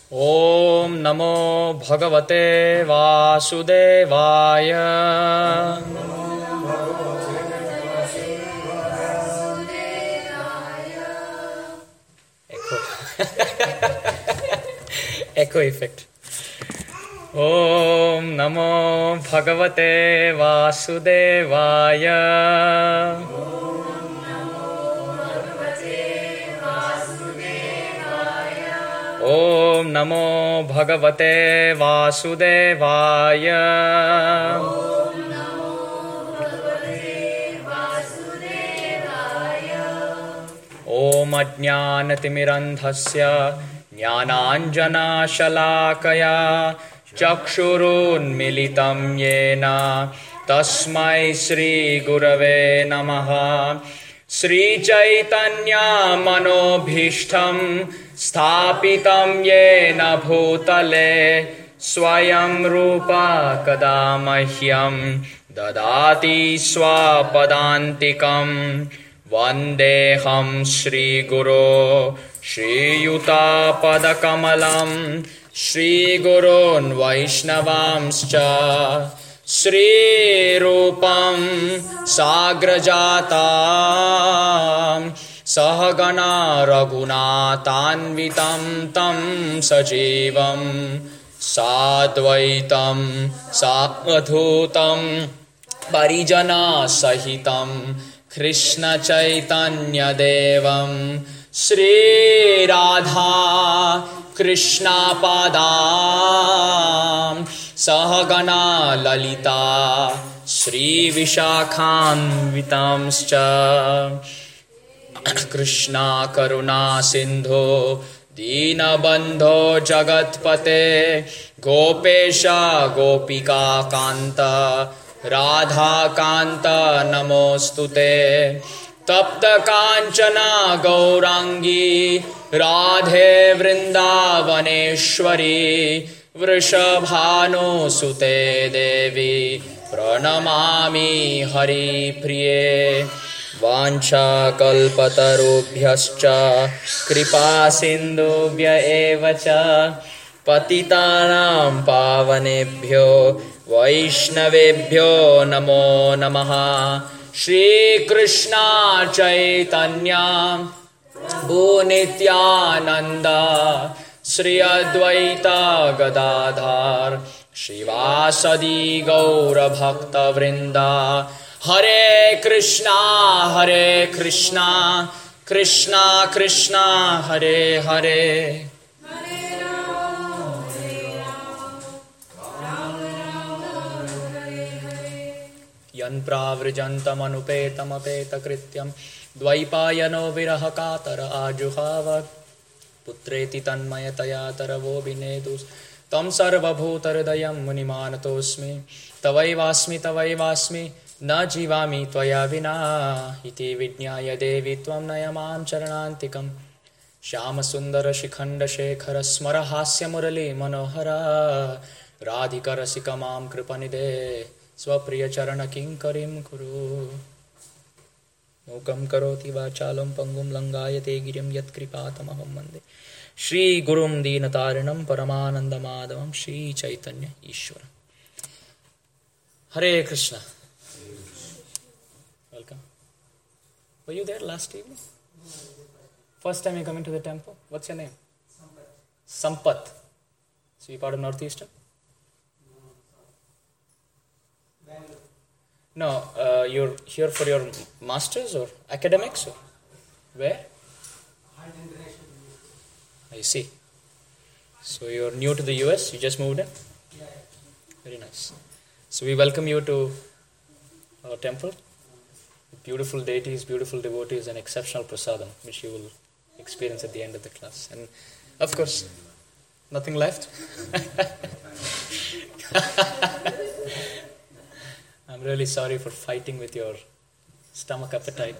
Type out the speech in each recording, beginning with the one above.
ओम नमो भगवते वासुदेवाय। Echo effect. Om Namo Bhagavate Vasudevaya. Om Namo Bhagavate Vasudevaya. Om Ajnanatimirandhasya Jnananjanashalakaya Chakshurunmilitam Yena Tasmai Shri Gurave Namaha. Shri Chaitanya Manobhishtam Sthapitam Yena Bhutale Swayam Rupa Kadamahyam Dadati Swapadantikam. Vandeham Shri Guru Shri Yuta Padakamalam Shri Gurun Vaishnavamscha Shri Rupam Sagrajatam Sahagana Raghunathanvitam Tam Sajivam Sadvaitam Samadhutam Parijana Sahitam Krishna Chaitanya Devam Shri Radha Krishna Padam Sahagana Lalita Shri Vishakhanvitamscha Krishna Karuna Sindhu Dinabandho Jagatpate Gopesha Gopika Kanta Radha Kanta Namostute Tapta Kanchana Gaurangi Radhe Vrindavaneshwari Vrishabhanu Sute Devi Pranamami Hari Priye. Vancha kalpatarubhyascha kripa sindhubhya evacha patitanam pavanebhyo Vaishnavebhyo namo namaha. Shri Krishna Chaitanya Bhunityananda Shri Advaita Gadadhar Shivasadi Gaura Bhakta Vrinda. Hare Krishna Krishna Krishna Hare Hare. Yan pravrijantam anupetam apeta-krityam dvaipayano viraha katara ajuhava putreti tanmayataya taravo binedus tam sarvabhutaridayam munimanatosmi tavaivasmi na jivami tvaya vina iti vijnaya devi tvam nayamam charanantikam Shyama Sundara Shikhanda Shekhara Smara Hasya Murali Manohara Radhika Rasika Mam Kripanide Swapriya Charana Kinkarim Kuru. Mukam Karoti Vachalam Pangum Langayate Girim Yat Kripatamaham Mande Shri Gurum Dinatarinam Paramananda Madhavam Shri Chaitanya Ishwara. Hare Krishna. Welcome. Were you there last evening? First time you come into the temple? What's your name? Sampath. So you part of Northeastern? No, you're here for your masters or academics or where? I see. So you're new to the US, you just moved in? Very nice. So we welcome you to our temple. Beautiful deities, beautiful devotees, and exceptional prasadam, which you will experience at the end of the class. And of course, nothing left. I'm really sorry for fighting with your stomach appetite.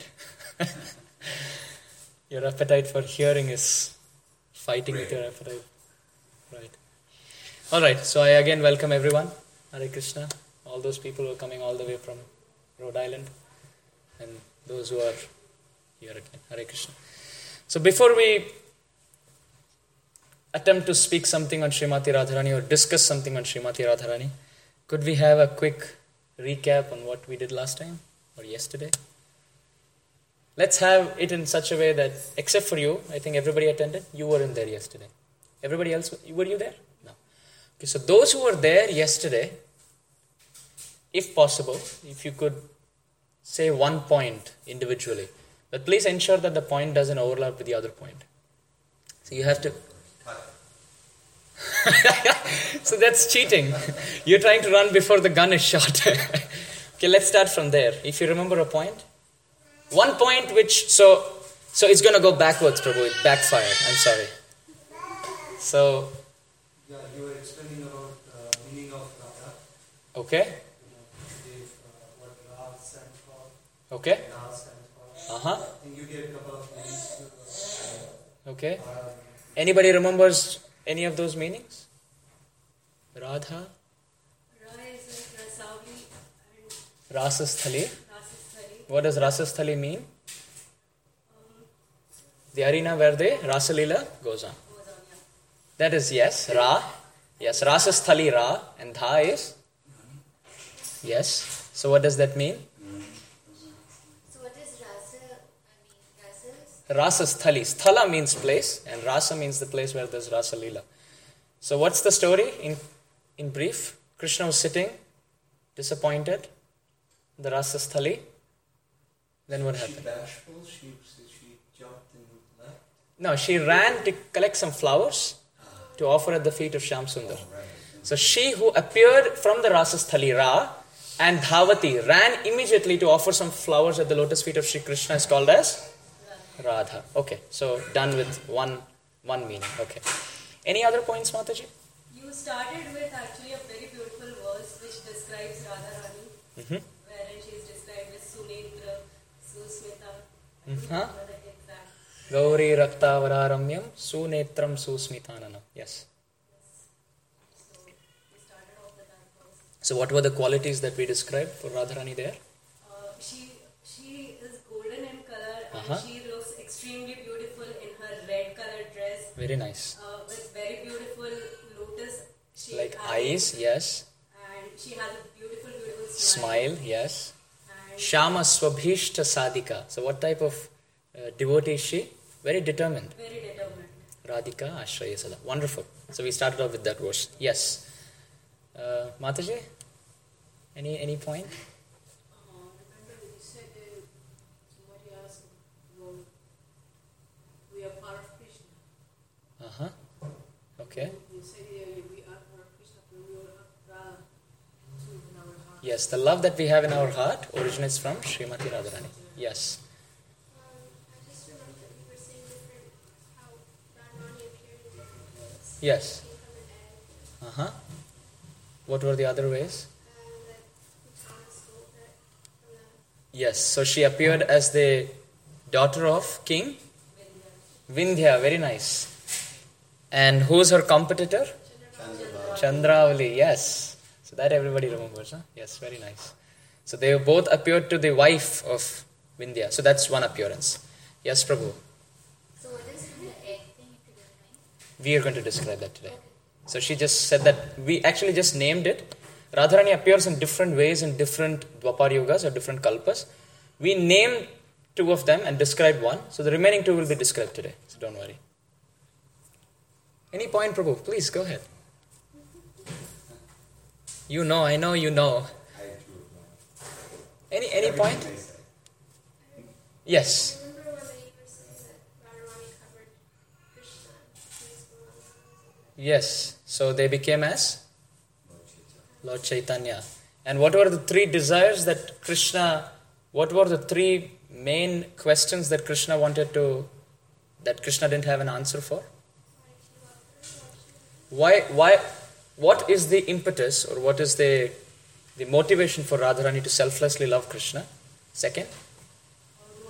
Your appetite for hearing is fighting with your appetite. Right. Alright, so I again welcome everyone. Hare Krishna. All those people who are coming all the way from Rhode Island. And those who are here again. Hare Krishna. So before we attempt to speak something on Srimati Radharani or discuss something on Srimati Radharani, could we have a quick recap on what we did last time or yesterday? Let's have it in such a way that, except for you, I think everybody attended. You weren't there yesterday. Everybody else, were you there? No. Okay, so those who were there yesterday, if possible, if you could say one point individually, but please ensure that the point doesn't overlap with the other point. So you have to... So that's cheating. You're trying to run before the gun is shot. Okay, let's start from there. If you remember a point. One point which... So it's going to go backwards, Prabhu. It backfired. I'm sorry. So... Yeah, you were explaining about meaning of Radha. Okay. What Ra stands for. Okay. Na stands for. I think you gave a couple of meanings. Okay. Anybody remembers any of those meanings? Radha? Ra is like Rasauli and Rasasthali. Rasasthali. What does Rasasthali mean? The arena where the Rasalila goes on. That is yes, Ra. Yes, Rasasthali Ra. And Dha is? Yes. So what does that mean? So what is Rasa? Rasasthali. Sthala means place and Rasa means the place where there's Rasalila. So what's the story in brief? Krishna was sitting, disappointed, the Rasasthali. Then what happened? Was she bashful? She jumped and left? No, she ran to collect some flowers to offer at the feet of Shyam Sundar. So she who appeared from the Rasasthali Ra and Dhavati ran immediately to offer some flowers at the lotus feet of Sri Krishna is called as Radha. Okay, so done with one meaning. Okay. Any other points, Mataji? You started with actually a very beautiful verse which describes Radharani, wherein she is described as Sunetra, Susmita. Gauri Raktavararamyam Sunetram Susmitananam. Yes. So we started off with that verse. So what were the qualities that we described for Radharani there? She is golden in color and she looks extremely beautiful in her red colored dress. Very nice. With very beautiful lotus shaped Like eyes, yes. And she has a beautiful Smile, yes. And Shama Swabhishta Sadhika. So what type of devotee is she? Very determined. very determined. Radhika Ashraya Sada. Wonderful. So we started off with that verse. Yes. Mataji? Any point? Remember you said somebody asked, well, we are part of Krishna. Okay. You said we are part of Krishna, but we are Radha too in our heart. Yes, the love that we have in our heart originates from Srimati Radharani. Yes. I just remember that you were saying different how Radharani appeared in different ways. Yes. She came from an egg. What were the other ways? That Thomas stole that from the Yes, so she appeared as the daughter of King Vindhya. Very nice. And who's her competitor? Chandravali, yes. So that everybody remembers, huh? Yes, very nice. So they both appeared to the wife of Vindhya. So that's one appearance. Yes, Prabhu. So what is the egg thing, if you don't mind? We are going to describe that today. So she just said that we actually just named it. Radharani appears in different ways in different Dwapar Yugas or different Kalpas. We named two of them and described one. So the remaining two will be described today. So don't worry. Any point, Prabhu? Please go ahead. You know, I know you know. Any point? Yes. I remember when you were saying that Radharani covered Krishna. Yes. So they became as Lord Chaitanya. And what were the three desires that Krishna, what were the three main questions that Krishna wanted to, that Krishna didn't have an answer for? What is the impetus or what is the motivation for Radharani to selflessly love Krishna? Second? How do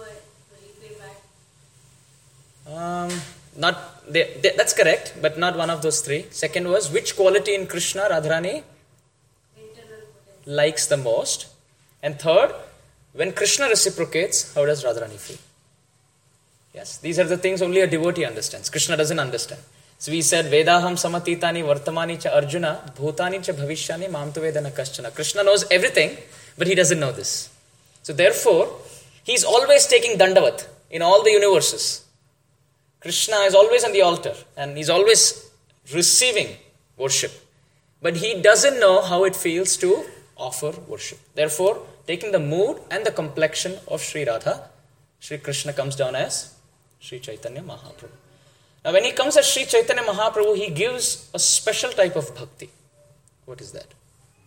I repay back? That's correct, but not one of those three. Second was, which quality in Krishna Radharani Internal potential. likes the most? And third, when Krishna reciprocates, how does Radharani feel? Yes, these are the things only a devotee understands. Krishna doesn't understand. So we said, Vedaham samatitani vartamani cha Arjuna, bhutani cha bhavishyani mam tu vedana kaschana. Krishna knows everything, but he doesn't know this. So therefore, he's always taking dandavat in all the universes. Krishna is always on the altar and he's always receiving worship. But he doesn't know how it feels to offer worship. Therefore, taking the mood and the complexion of Sri Radha, Sri Krishna comes down as Sri Chaitanya Mahaprabhu. Now when he comes as Sri Chaitanya Mahaprabhu, he gives a special type of bhakti. What is that?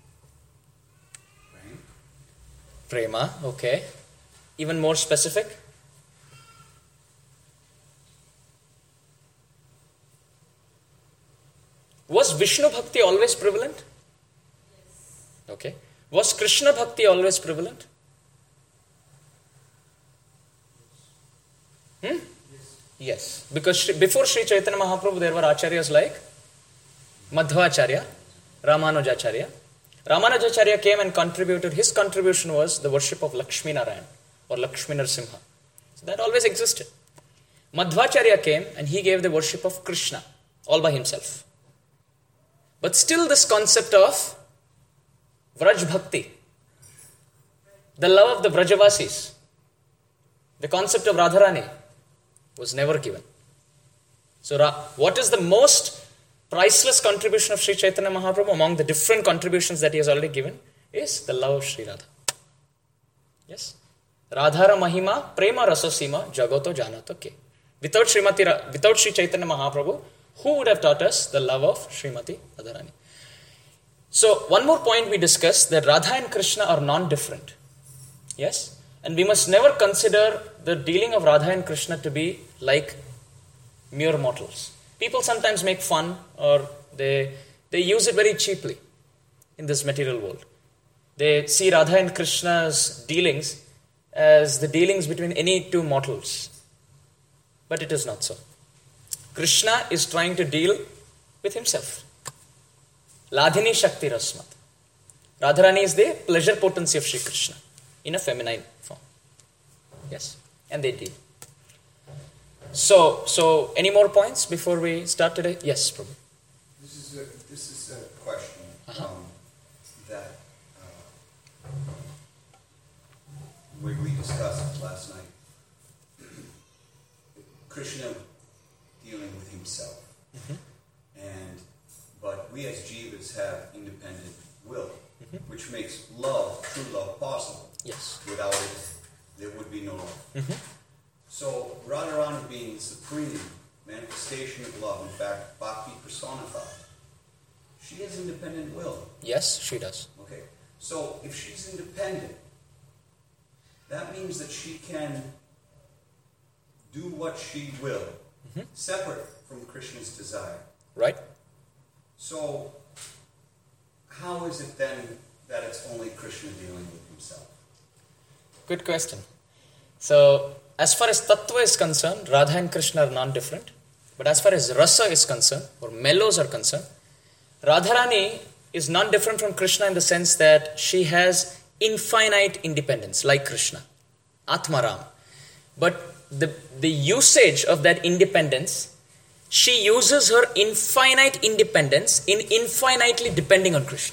Prema, okay. Even more specific? Was Vishnu Bhakti always prevalent? Yes. Okay. Was Krishna Bhakti always prevalent? Yes. Because before Sri Chaitanya Mahaprabhu, there were acharyas like Madhvacharya, Ramanujacharya. Ramanujacharya came and contributed. His contribution was the worship of Lakshmi Narayan or Lakshmi Narasimha. So that always existed. Madhvacharya came and he gave the worship of Krishna all by himself. But still this concept of Vraj Bhakti, the love of the Vrajavasis, the concept of Radharani was never given. So what is the most priceless contribution of Sri Chaitanya Mahaprabhu among the different contributions that he has already given is the love of Sri Radha. Yes? Radhara Mahima Prema Rasasima Jagoto Janato Ke. Without Sri Chaitanya Mahaprabhu, who would have taught us the love of Srimati Radharani? So, one more point we discussed, that Radha and Krishna are non-different. Yes? And we must never consider the dealing of Radha and Krishna to be like mere mortals. People sometimes make fun or they use it very cheaply in this material world. They see Radha and Krishna's dealings as the dealings between any two mortals. But it is not so. Krishna is trying to deal with himself. Ladhini Shakti Rasmat. Radharani is the pleasure potency of Sri Krishna in a feminine form. Yes? And they deal. So any more points before we start today? Yes, Prabhu. This is a question that we discussed last night. Krishna dealing with himself, but we as jivas have independent will, which makes love, true love, possible. Yes. Without it, there would be no love. So Radharani being the supreme manifestation of love, in fact, Bhakti personified, she has independent will. Yes, she does. Okay. So if she's independent, that means that she can do what she will, separate from Krishna's desire. Right. So how is it then that it's only Krishna dealing with himself? Good question. So, as far as Tattva is concerned, Radha and Krishna are non-different. But as far as Rasa is concerned, or mellows are concerned, Radharani is non-different from Krishna in the sense that she has infinite independence, like Krishna, Atmaram. But the usage of that independence, she uses her infinite independence in infinitely depending on Krishna.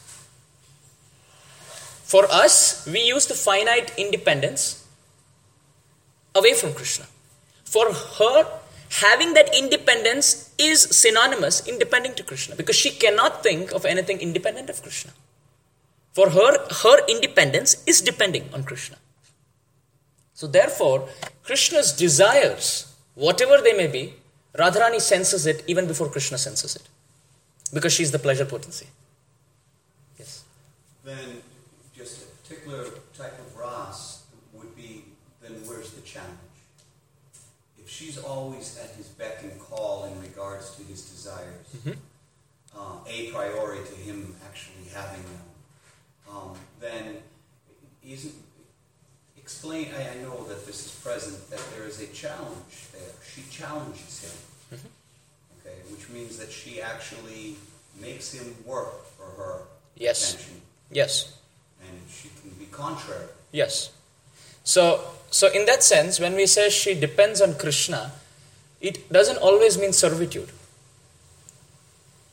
For us, we use the finite independence away from Krishna. For her, having that independence is synonymous in depending to Krishna, because she cannot think of anything independent of Krishna. For her, her independence is depending on Krishna. So therefore, Krishna's desires, whatever they may be, Radharani senses it even before Krishna senses it, because she is the pleasure potency. Yes. Then just a particular type of ras would be, then where's the challenge? If she's always at his beck and call in regards to his desires, a priori to him actually having them, then isn't, explain, I know that this is present, that there is a challenge there. She challenges him, okay, which means that she actually makes him work for her attention. Yes. And she can be contrary. Yes. So in that sense, when we say she depends on Krishna, it doesn't always mean servitude.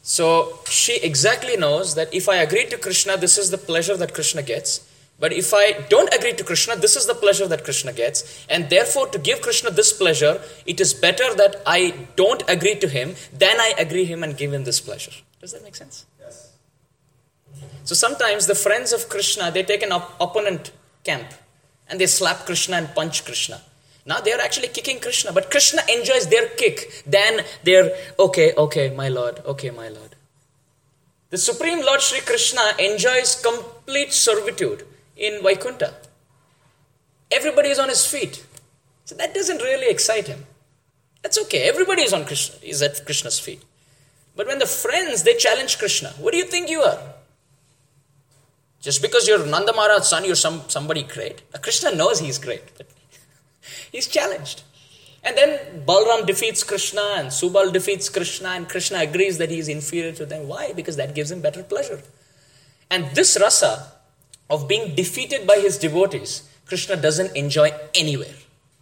So she exactly knows that if I agree to Krishna, this is the pleasure that Krishna gets. But if I don't agree to Krishna, this is the pleasure that Krishna gets. And therefore, to give Krishna this pleasure, it is better that I don't agree to him than I agree him and give him this pleasure. Does that make sense? Yes. So sometimes the friends of Krishna, they take an opponent camp and they slap Krishna and punch Krishna. Now they are actually kicking Krishna, but Krishna enjoys their kick than their, okay, my Lord. The Supreme Lord Sri Krishna enjoys complete servitude in Vaikuntha. Everybody is on his feet. So that doesn't really excite him. That's okay. Everybody is at Krishna's feet. But when the friends, they challenge Krishna, what do you think you are? Just because you're Nanda Maharaj's son, you're somebody great. Now, Krishna knows he's great, but he's challenged. And then Balram defeats Krishna and Subal defeats Krishna and Krishna agrees that he is inferior to them. Why? Because that gives him better pleasure. And this rasa of being defeated by his devotees, Krishna doesn't enjoy anywhere.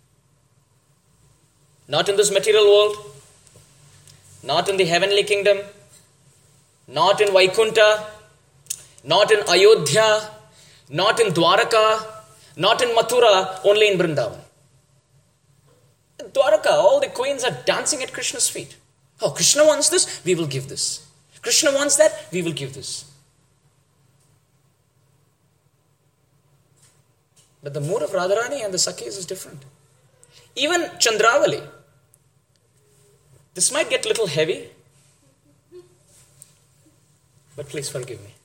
Not in this material world, not in the heavenly kingdom, not in Vaikuntha, not in Ayodhya, not in Dwaraka, not in Mathura, only in Vrindavan. In Dwaraka, all the queens are dancing at Krishna's feet. Oh, Krishna wants this, we will give this. Krishna wants that, we will give this. But the mood of Radharani and the Sakhis is different. Even Chandravali. This might get a little heavy, but please forgive me.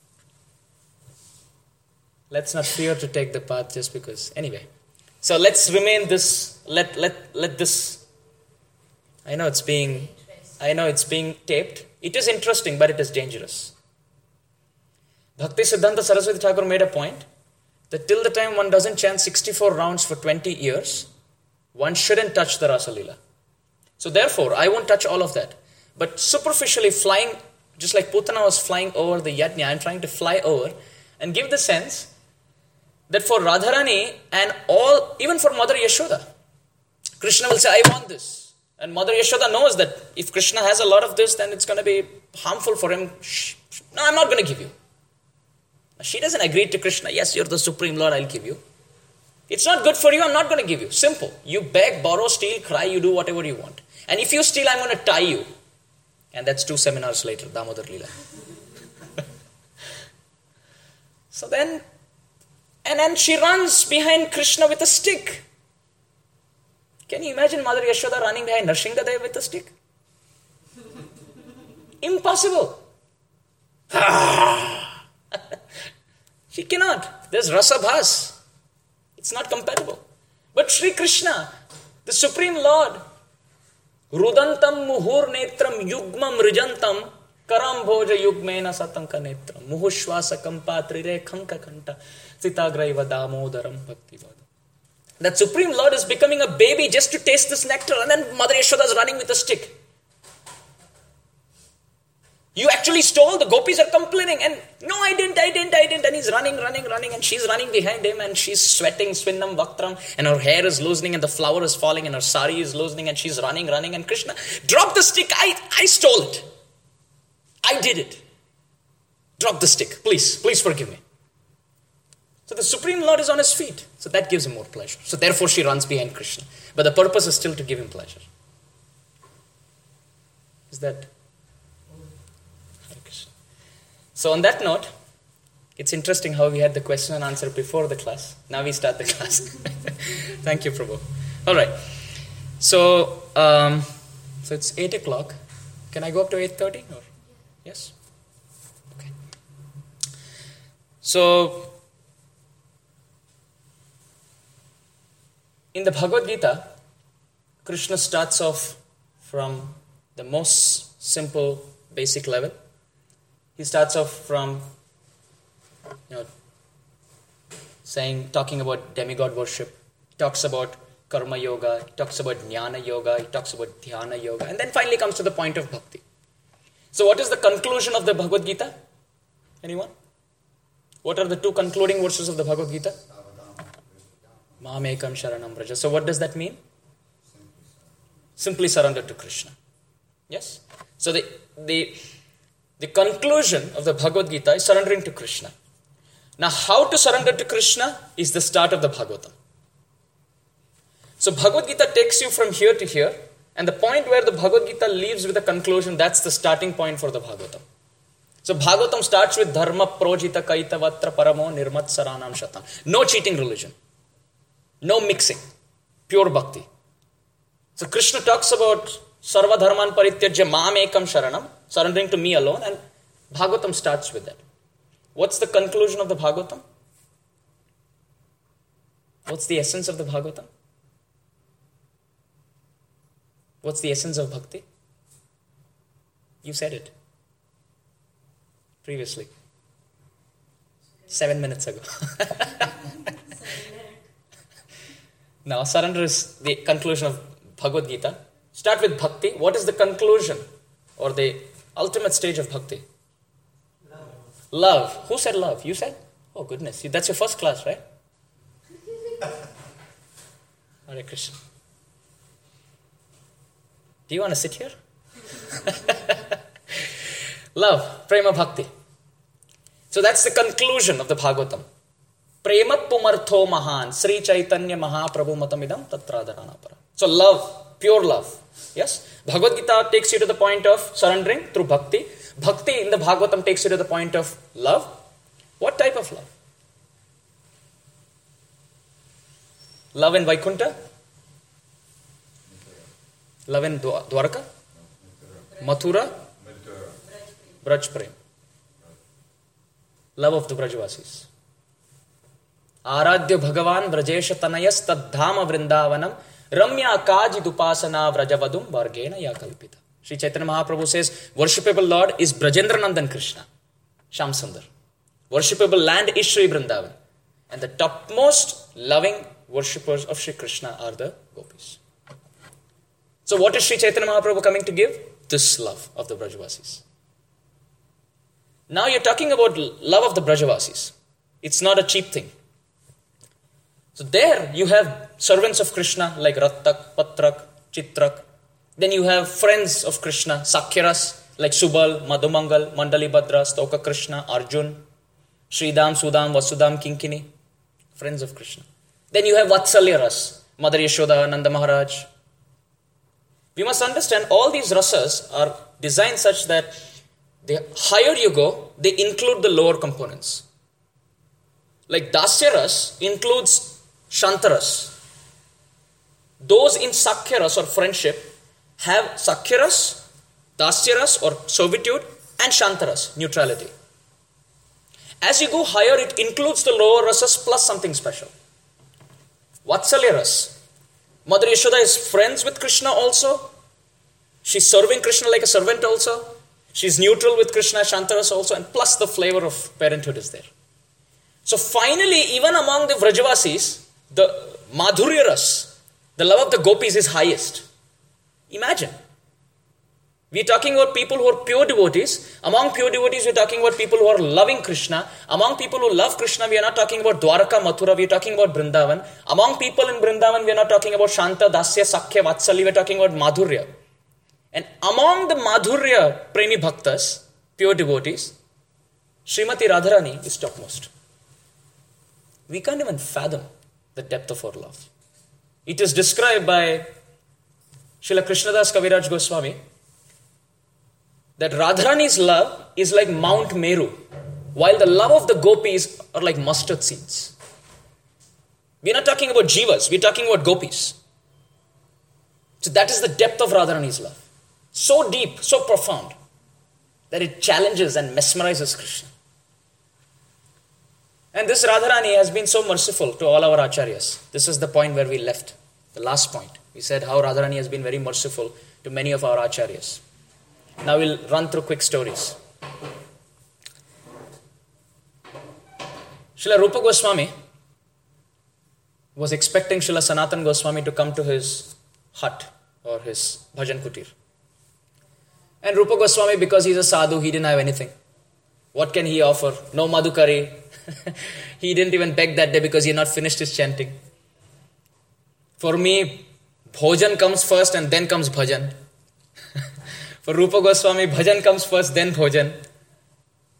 Let's not fear to take the path just because. Anyway, so let's remain this. Let this. I know it's being taped. It is interesting, but it is dangerous. Bhakti Siddhanta Saraswati Thakur made a point that till the time one doesn't chant 64 rounds for 20 years, one shouldn't touch the Rasa Leela. So therefore, I won't touch all of that. But superficially flying, just like Putana was flying over the Yajna, I'm trying to fly over and give the sense that for Radharani and all, even for Mother Yashoda, Krishna will say, I want this. And Mother Yashoda knows that if Krishna has a lot of this, then it's going to be harmful for him. No, I'm not going to give you. She doesn't agree to Krishna. Yes, you're the Supreme Lord, I'll give you. It's not good for you, I'm not going to give you. Simple. You beg, borrow, steal, cry, you do whatever you want. And if you steal, I'm going to tie you. And that's 2 seminars later, Damodar Leela. So then, and then she runs behind Krishna with a stick. Can you imagine Mother Yashoda running behind Narsinghadev with a stick? Impossible. She cannot. There's Rasabhas. It's not compatible. But Sri Krishna, the Supreme Lord, Rudantam muhur netram yugmam rijantam karam bhoja yugmena satanka netram muhushvasakam patrire khanka khanta sitagraiva damodaram bhaktivada. That Supreme Lord is becoming a baby just to taste this nectar, and then Mother Yashoda is running with a stick. You actually stole, the gopis are complaining, and no, I didn't, and he's running, and she's running behind him, and she's sweating, swinnam vaktram, and her hair is loosening, and the flower is falling, and her sari is loosening, and she's running, and Krishna, drop the stick, I stole it. I did it. Drop the stick, please forgive me. So the Supreme Lord is on his feet, so that gives him more pleasure. So therefore she runs behind Krishna. But the purpose is still to give him pleasure. Is that... So on that note, it's interesting how we had the question and answer before the class. Now we start the class. Thank you, Prabhu. All right. So it's 8 o'clock. Can I go up to 8:30? Or yes? Okay. So in the Bhagavad Gita, Krishna starts off from the most simple, basic level. He starts off from, talking about demigod worship. He talks about karma yoga. He talks about jnana yoga. He talks about dhyana yoga. And then finally comes to the point of bhakti. So what is the conclusion of the Bhagavad Gita? Anyone? What are the 2 concluding verses of the Bhagavad Gita? Mamekam sharanam vraja. So what does that mean? Simply surrender to Krishna. Yes? So the The conclusion of the Bhagavad Gita is surrendering to Krishna. Now, how to surrender to Krishna is the start of the Bhagavatam. So, Bhagavad Gita takes you from here to here, and the point where the Bhagavad Gita leaves with a conclusion, that's the starting point for the Bhagavatam. So, Bhagavatam starts with Dharma Projita Kaitavatra Paramo Nirmat Saranam Shatam. No cheating religion. No mixing. Pure bhakti. So, Krishna talks about Sarva Dharman Parityajya Mam Ekam Sharanam, surrendering to me alone, and Bhagavatam starts with that. What's the conclusion of the Bhagavatam? What's the essence of the Bhagavatam? What's the essence of bhakti? You said it previously. 7 minutes ago. Now, surrender is the conclusion of Bhagavad Gita. Start with bhakti. What is the conclusion or the ultimate stage of bhakti? Love. Who said love? You said? Oh, goodness. That's your first class, right? Hare Krishna. Do you want to sit here? Love. Prema bhakti. So that's the conclusion of the Bhagavatam. Prema pumartho mahan. Sri Chaitanya Mahaprabhu matamidam tatradharanapara. So love. Pure love. Yes? Bhagavad Gita takes you to the point of surrendering through bhakti. Bhakti in the Bhagavatam takes you to the point of love. What type of love? Love in Vaikuntha? Love in Dwarka? Mathura? Braj Prem. Love of the Brajvasis. Aradhya Bhagavan Brajesha Tanayas Tadhama Vrindavanam Ramya Kaji Dupasana Vrajavadum Vargena Yakalpita. Sri Chaitanya Mahaprabhu says, worshipable Lord is Brajendranandan Krishna, Shyam Sundar. Worshipable land is Sri Vrindavan. And the topmost loving worshippers of Sri Krishna are the gopis. So what is Sri Chaitanya Mahaprabhu coming to give? This love of the Brajavasis. Now you're talking about love of the Brajavasis. It's not a cheap thing. So there you have servants of Krishna like Rattak, Patrak, Chitrak. Then you have friends of Krishna, Sakhyaras like Subal, Madhumangal, Mandali Bhadra, Stoka Krishna, Arjun, Sridam, Sudam, Vasudam, Kinkini. Friends of Krishna. Then you have Vatsalya-ras, Mother Yashoda, Nanda Maharaj. We must understand all these rasas are designed such that the higher you go, they include the lower components. Like Dasya-ras includes Shantaras. Those in Sakhya-ras or friendship have Sakhya-ras, Dasya-ras or servitude and Shantaras, neutrality. As you go higher, it includes the lower rasas plus something special. Vatsalya-ras. Mother Yashoda is friends with Krishna also. She's serving Krishna like a servant also. She's neutral with Krishna, Shantaras also, and plus the flavor of parenthood is there. So finally, even among the Vrajavasis, the Madhurya-ras, the love of the gopis is highest. Imagine. We're talking about people who are pure devotees. Among pure devotees, we're talking about people who are loving Krishna. Among people who love Krishna, we are not talking about Dwaraka, Mathura, we're talking about Vrindavan. Among people in Vrindavan, we are not talking about Shanta, Dasya, Sakhya, Vatsalya, we're talking about Madhurya. And among the Madhurya Premi Bhaktas, pure devotees, Srimati Radharani is topmost. We can't even fathom the depth of her love. It is described by Srila Krishnadas Kaviraj Goswami that Radharani's love is like Mount Meru, while the love of the gopis are like mustard seeds. We're not talking about jivas, we're talking about gopis. So that is the depth of Radharani's love. So deep, so profound, that it challenges and mesmerizes Krishna. And this Radharani has been so merciful to all our acharyas. This is the point where we left, the last point. We said how Radharani has been very merciful to many of our acharyas. Now we'll run through quick stories. Srila Rupa Goswami was expecting Srila Sanatan Goswami to come to his hut or his bhajan kutir. And Rupa Goswami, because he's a sadhu, he didn't have anything. What can he offer? No madhukari. He didn't even beg that day because he had not finished his chanting. For me, bhojan comes first and then comes bhajan. For Rupa Goswami, bhajan comes first, then bhojan.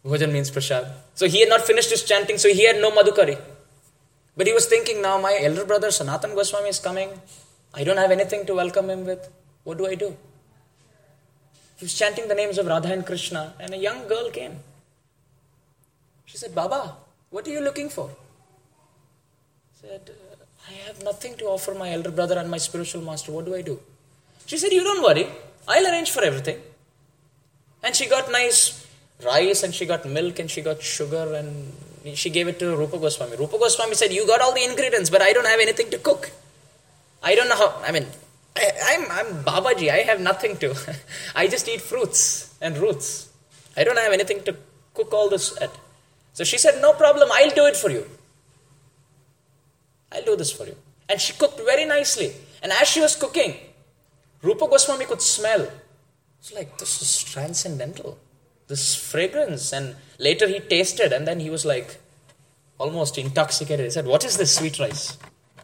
Bhojan means prasad. So he had not finished his chanting, so he had no madhukari. But he was thinking, now my elder brother Sanatan Goswami is coming. I don't have anything to welcome him with. What do I do? He was chanting the names of Radha and Krishna, and a young girl came. She said, Baba, what are you looking for? He said, I have nothing to offer my elder brother and my spiritual master. What do I do? She said, you don't worry. I'll arrange for everything. And she got nice rice, and she got milk, and she got sugar, and she gave it to Rupa Goswami. Rupa Goswami said, you got all the ingredients, but I don't have anything to cook. I don't know how, I'm Babaji, I have nothing to. I just eat fruits and roots. I don't have anything to cook all this at. So she said, no problem, I'll do it for you. I'll do this for you. And she cooked very nicely. And as she was cooking, Rupa Goswami could smell. It's like, this is transcendental. This fragrance. And later he tasted, and then he was like almost intoxicated. He said, what is this sweet rice?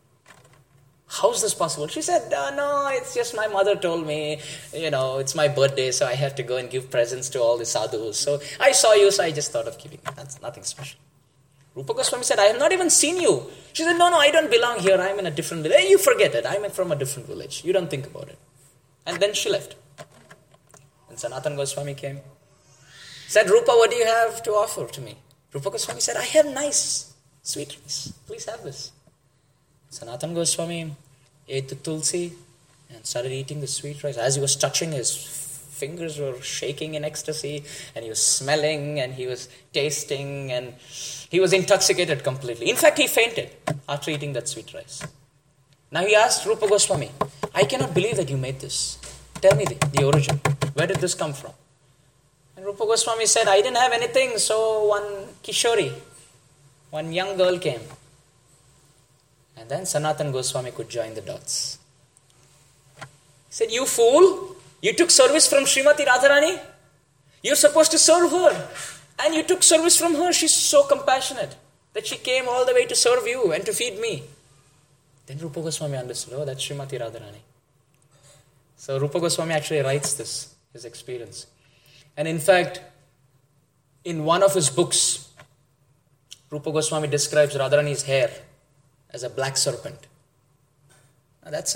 How's this possible? She said, no, it's just my mother told me, it's my birthday, so I have to go and give presents to all the sadhus. So I saw you, so I just thought of giving it. That's nothing special. Rupa Goswami said, I have not even seen you. She said, no, I don't belong here. I'm in a different village. Hey, you forget it. I'm from a different village. You don't think about it. And then she left. And Sanatan Goswami came. Said, Rupa, what do you have to offer to me? Rupa Goswami said, I have nice sweet rice. Please have this. Sanatan Goswami ate the tulsi and started eating the sweet rice. As he was touching, his fingers were shaking in ecstasy, and he was smelling, and he was tasting, and he was intoxicated completely. In fact, he fainted after eating that sweet rice. Now he asked Rupa Goswami, I cannot believe that you made this. Tell me the origin. Where did this come from? And Rupa Goswami said, I didn't have anything, so one Kishori, one young girl came. And then Sanatan Goswami could join the dots. He said, you fool, you took service from Srimati Radharani. You're supposed to serve her. And you took service from her. She's so compassionate that she came all the way to serve you and to feed me. Then Rupa Goswami understood, oh, that's Srimati Radharani. So Rupa Goswami actually writes this, his experience. And in fact, in one of his books, Rupa Goswami describes Radharani's hair as a black serpent. Now that's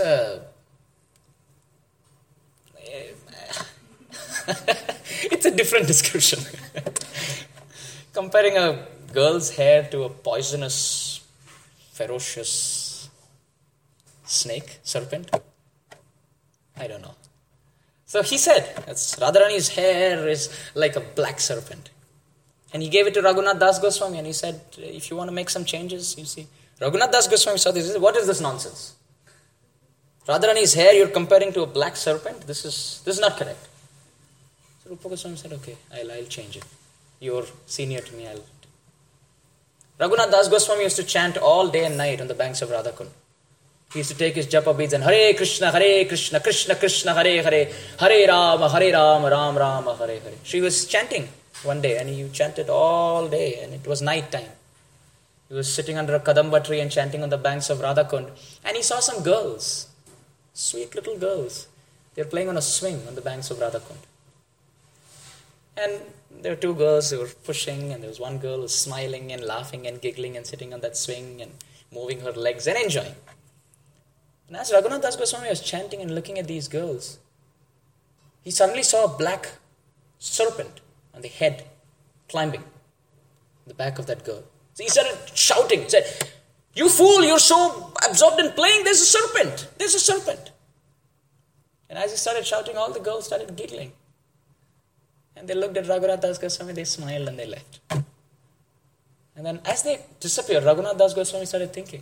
it's a different description. Comparing a girl's hair to a poisonous, ferocious snake, serpent. I don't know. So he said, Radharani's hair is like a black serpent. And he gave it to Raghunath Das Goswami, and he said, if you want to make some changes, you see. Raghunath Das Goswami saw this. He said, what is this nonsense? Radharani's hair you're comparing to a black serpent? This is not correct. So Rupa Goswami said, okay, I'll change it. You're senior to me. Raghunath Das Goswami used to chant all day and night on the banks of Radhakund. He used to take his japa beads and Hare Krishna, Krishna Krishna, Hare Hare, Hare Rama, Ram Rama, Hare Hare. She was chanting one day, and he chanted all day, and it was night time. He was sitting under a kadamba tree and chanting on the banks of Radhakund, and he saw some girls, sweet little girls. They were playing on a swing on the banks of Radhakund. And there were two girls who were pushing, and there was one girl who was smiling and laughing and giggling and sitting on that swing and moving her legs and enjoying. And as Raghunath Das Goswami was chanting and looking at these girls, he suddenly saw a black serpent on the head climbing the back of that girl. So he started shouting. He said, you fool, you're so absorbed in playing, there's a serpent. There's a serpent. And as he started shouting, all the girls started giggling. And they looked at Raghunath Das Goswami, they smiled and they left. And then as they disappeared, Raghunath Das Goswami started thinking,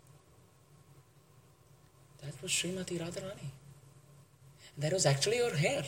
that was Srimati Radharani. That was actually her hair.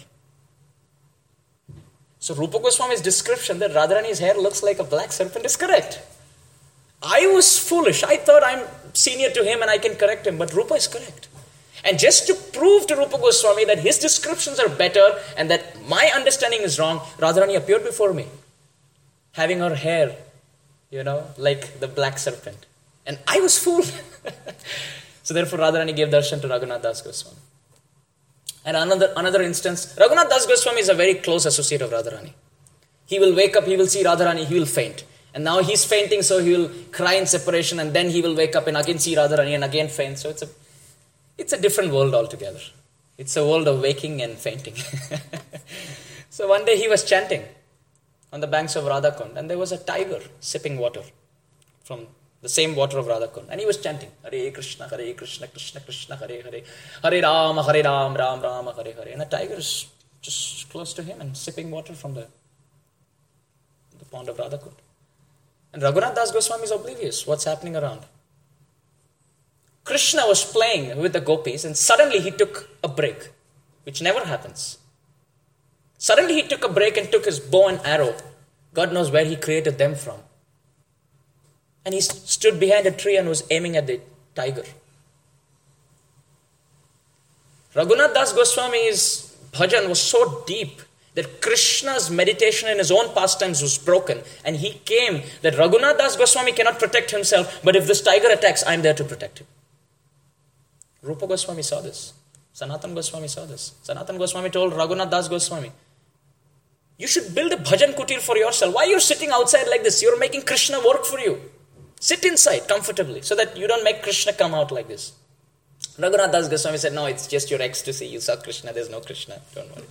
So Rupa Goswami's description that Radharani's hair looks like a black serpent is correct. I was foolish. I thought I'm senior to him and I can correct him, but Rupa is correct. And just to prove to Rupa Goswami that his descriptions are better and that my understanding is wrong, Radharani appeared before me, having her hair, like the black serpent. And I was fooled. So therefore Radharani gave darshan to Raghunath Das Goswami. And another instance, Raghunath Das Goswami is a very close associate of Radharani. He will wake up, he will see Radharani, he will faint. And now he's fainting, so he will cry in separation, and then he will wake up and again see Radharani and again faint. So it's a different world altogether. It's a world of waking and fainting. So one day he was chanting on the banks of Radhakund, and there was a tiger sipping water from the same water of Radhakund. And he was chanting, Hare Krishna, Krishna Krishna, Hare Hare, Hare Ram, Ram Ram, Hare Hare. And a tiger is just close to him and sipping water from the pond of Radhakund. And Raghunath Das Goswami is oblivious what's happening around. Krishna was playing with the gopis, and suddenly he took a break, which never happens. Suddenly he took a break and took his bow and arrow. God knows where he created them from. And he stood behind a tree and was aiming at the tiger. Raghunath Das Goswami's bhajan was so deep that Krishna's meditation in his own pastimes was broken. And he came that Raghunath Das Goswami cannot protect himself, but if this tiger attacks, I'm there to protect him. Rupa Goswami saw this. Sanatana Goswami saw this. Sanatana Goswami told Raghunath Das Goswami, you should build a bhajan kutir for yourself. Why are you sitting outside like this? You're making Krishna work for you. Sit inside comfortably so that you don't make Krishna come out like this. Raghunath Das Goswami said, no, it's just your ecstasy. You saw Krishna, there's no Krishna. Don't worry.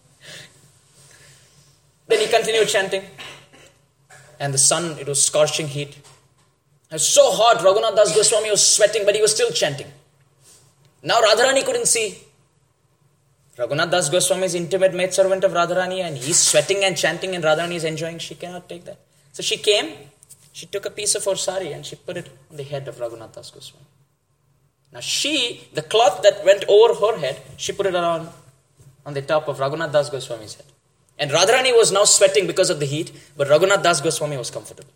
Then he continued chanting. And the sun, it was scorching heat. It was so hot, Raghunath Das Goswami was sweating, but he was still chanting. Now Radharani couldn't see. Raghunath Das Goswami is intimate maidservant of Radharani, and he's sweating and chanting, and Radharani is enjoying. She cannot take that. So she came, she took a piece of her sari and she put it on the head of Raghunath Das Goswami. Now the cloth that went over her head, she put it around on the top of Raghunath Das Goswami's head. And Radharani was now sweating because of the heat, but Raghunath Das Goswami was comfortable.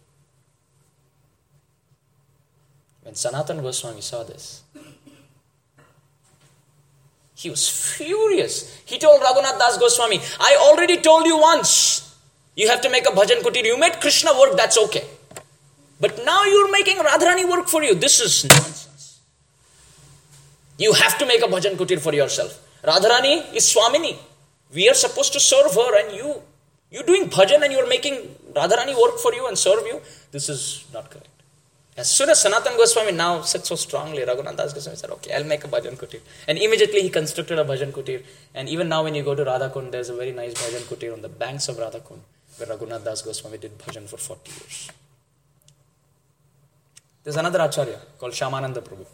When Sanatana Goswami saw this, he was furious. He told Raghunath Das Goswami, I already told you once, you have to make a bhajan kutir. You made Krishna work, that's okay. But now you're making Radharani work for you. This is nonsense. You have to make a bhajan kutir for yourself. Radharani is Swamini. We are supposed to serve her, and you're doing bhajan and you're making Radharani work for you and serve you. This is not correct. As soon as Sanatana Goswami now said so strongly, Raghunath Das Goswami said, okay, I'll make a bhajan kutir. And immediately he constructed a bhajan kutir. And even now when you go to Radhakund, there's a very nice bhajan kutir on the banks of Radhakund, where Raghunath Das Goswami did bhajan for 40 years. There's another Acharya called Shyamananda Prabhu.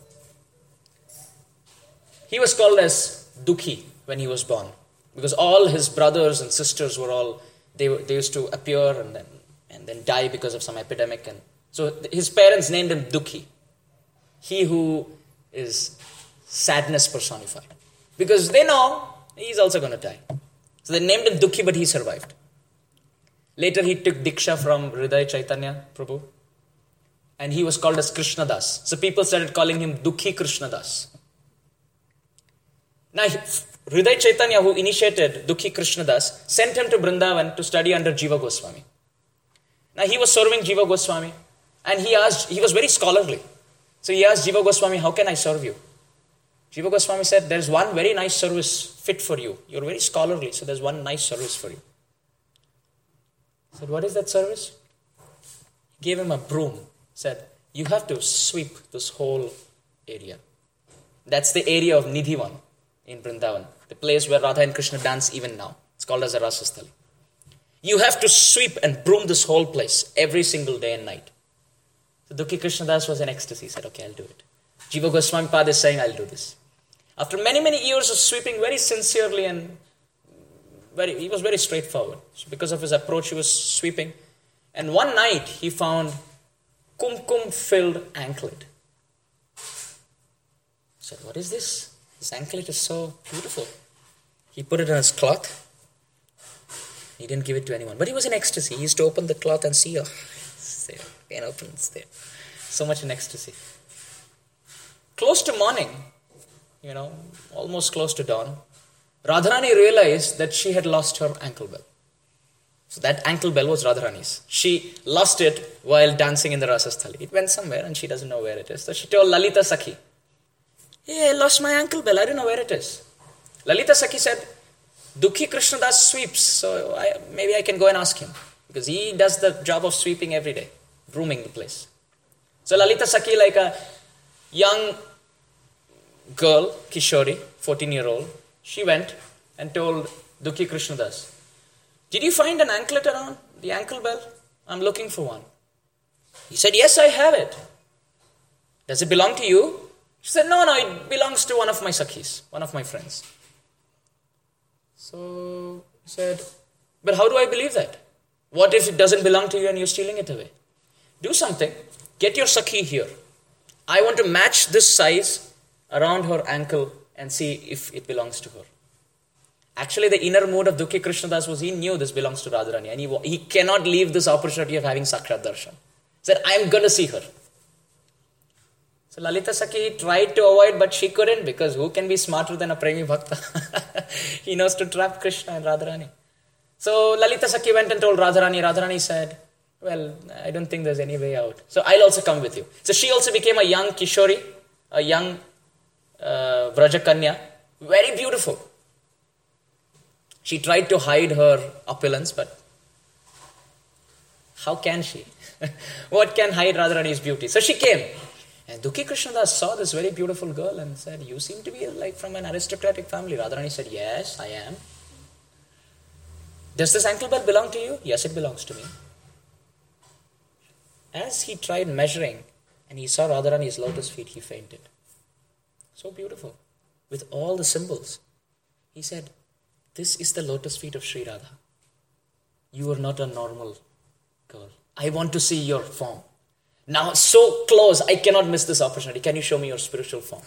He was called as Dukhi when he was born, because all his brothers and sisters were all, they used to appear and then die because of some epidemic. And so his parents named him Dukhi, he who is sadness personified, because they know he's also going to die. So they named him Dukhi, but he survived. Later he took Diksha from Hriday Chaitanya Prabhu, and he was called as Krishna Das. So people started calling him Dukhi Krishna Das. Now Hriday Chaitanya, who initiated Dukhi Krishna Das, sent him to Vrindavan to study under Jiva Goswami. Now he was serving Jiva Goswami, and he was very scholarly. So he asked Jiva Goswami, how can I serve you? Jiva Goswami said, there's one very nice service fit for you. You're very scholarly, so there's one nice service for you. He said, what is that service? He gave him a broom. Said, you have to sweep this whole area. That's the area of Nidhivan in Vrindavan, the place where Radha and Krishna dance even now. It's called as a Rasasthali. You have to sweep and broom this whole place every single day and night. So Dukhi Krishna Das was in ecstasy. He said, okay, I'll do it. Jiva Goswami Pad is saying, I'll do this. After many, many years of sweeping very sincerely and he was very straightforward. So because of his approach, he was sweeping. And one night, he found kumkum-filled anklet. He said, what is this? This anklet is so beautiful. He put it on his cloth. He didn't give it to anyone. But he was in ecstasy. He used to open the cloth and see, it's there. Pen open, it's there. So much in ecstasy. Close to morning, almost close to dawn, Radharani realized that she had lost her ankle bell. So that ankle bell was Radharani's. She lost it while dancing in the Rasasthali. It went somewhere and she doesn't know where it is. So she told Lalita Sakhi, hey, I lost my ankle bell. I don't know where it is. Lalita Sakhi said, Dukhi Krishna Das sweeps, so maybe I can go and ask him. because he does the job of sweeping every day, brooming the place. So Lalita Sakhi, like a young girl, Kishori, 14-year-old, she went and told Dukhi Krishnadas, did you find an anklet around, the ankle bell? I'm looking for one. He said, yes, I have it. Does it belong to you? She said, no, it belongs to one of my Sakhis, one of my friends. So he said, but how do I believe that? What if it doesn't belong to you and you're stealing it away? Do something. Get your Sakhi here. I want to match this size around her ankle and see if it belongs to her. Actually, the inner mood of Dukhi Krishnadas was he knew this belongs to Radharani and he cannot leave this opportunity of having Sakshat Darshan. He said, I am going to see her. So Lalita Sakhi tried to avoid, but she couldn't, because who can be smarter than a Premi Bhakta? He knows to trap Krishna and Radharani. So Lalita Sakhi went and told Radharani. Radharani said, well, I don't think there's any way out. So I'll also come with you. So she also became a young Kishori, a young Vrajakanya, very beautiful. She tried to hide her opulence, but how can she? What can hide Radharani's beauty? So she came. And Dukhi Krishnadas saw this very beautiful girl and said, you seem to be like from an aristocratic family. Radharani said, yes, I am. Does this ankle bell belong to you? Yes, it belongs to me. As he tried measuring and he saw Radharani's lotus feet, he fainted. So beautiful. With all the symbols. He said, this is the lotus feet of Sri Radha. You are not a normal girl. I want to see your form. Now, so close, I cannot miss this opportunity. Can you show me your spiritual form?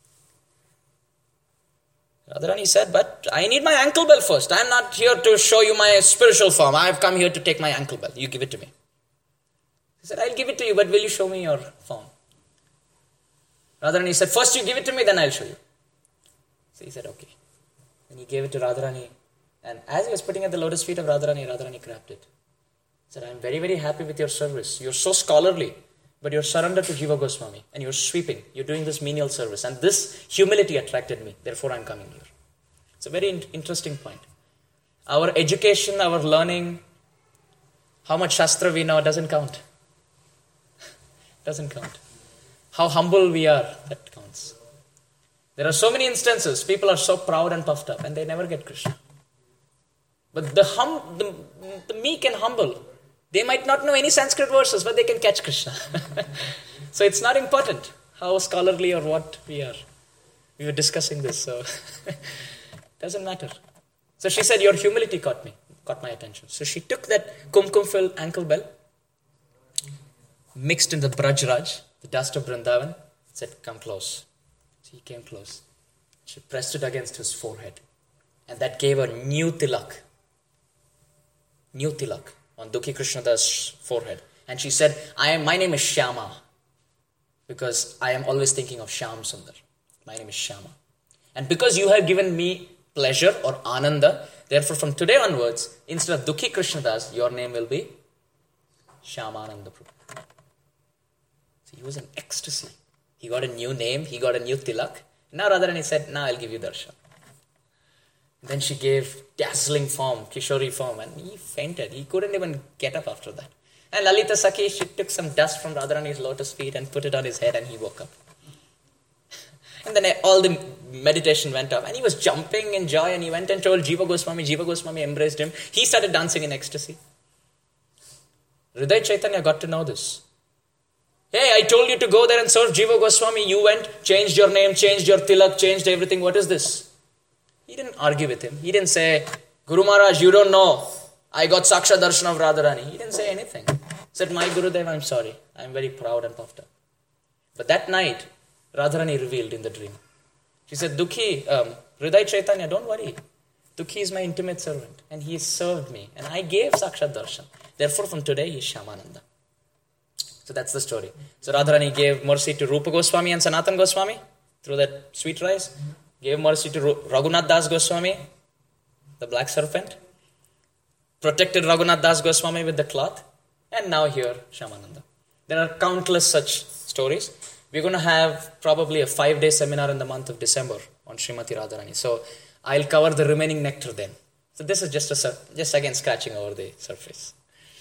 Radharani said, but I need my ankle bell first. I am not here to show you my spiritual form. I have come here to take my ankle bell. You give it to me. He said, I'll give it to you, but will you show me your form? Radharani said, first you give it to me, then I'll show you. So he said, okay. And he gave it to Radharani. And as he was putting at the lotus feet of Radharani, Radharani grabbed it. He said, I'm very, very happy with your service. You're so scholarly. But you're surrendered to Jiva Goswami and you're sweeping. You're doing this menial service. And this humility attracted me. Therefore, I'm coming here. It's a very interesting point. Our education, our learning, how much Shastra we know doesn't count. Doesn't count. How humble we are, that counts. There are so many instances. People are so proud and puffed up and they never get Krishna. But the meek and humble, they might not know any Sanskrit verses, but they can catch Krishna. So it's not important how scholarly or what we are. We were discussing this, so it doesn't matter. So she said, your humility caught my attention. So she took that kumkum-filled ankle bell, mixed in the Braj Raj, the dust of Vrindavan, said, come close. So he came close. She pressed it against his forehead. And that gave a new tilak. New tilak on Dukhi Krishnadas' forehead. And she said, my name is Shyama. Because I am always thinking of Shyam Sundar. My name is Shyama. And because you have given me pleasure or ananda, therefore from today onwards, instead of Dukhi Krishnadas, your name will be Shyamananda Prabhu. So he was in ecstasy. He got a new name, he got a new tilak. Now Radharani said, now I'll give you darshan. Then she gave dazzling form, Kishori form, and he fainted. He couldn't even get up after that. And Lalita Sakhi, she took some dust from Radharani's lotus feet and put it on his head and he woke up. And then all the meditation went up and he was jumping in joy and he went and told Jiva Goswami. Jiva Goswami embraced him. He started dancing in ecstasy. Hriday Chaitanya got to know this. Hey, I told you to go there and serve Jiva Goswami. You went, changed your name, changed your tilak, changed everything. What is this? He didn't argue with him. He didn't say, Guru Maharaj, you don't know. I got Saksha Darshan of Radharani. He didn't say anything. He said, my Gurudev, I'm sorry. I'm very proud and puffed up. But that night, Radharani revealed in the dream. She said, Dukhi, Hriday Chaitanya, don't worry. Dukhi is my intimate servant. And he served me. And I gave Saksha Darshan. Therefore, from today, he is Shyamananda. So that's the story. So Radharani gave mercy to Rupa Goswami and Sanatan Goswami through that sweet rice. Gave mercy to Raghunath Das Goswami, the black serpent. Protected Raghunath Das Goswami with the cloth. And now here, Shyamananda. There are countless such stories. We're going to have probably a 5-day seminar in the month of December on Srimati Radharani. So I'll cover the remaining nectar then. So this is just again scratching over the surface.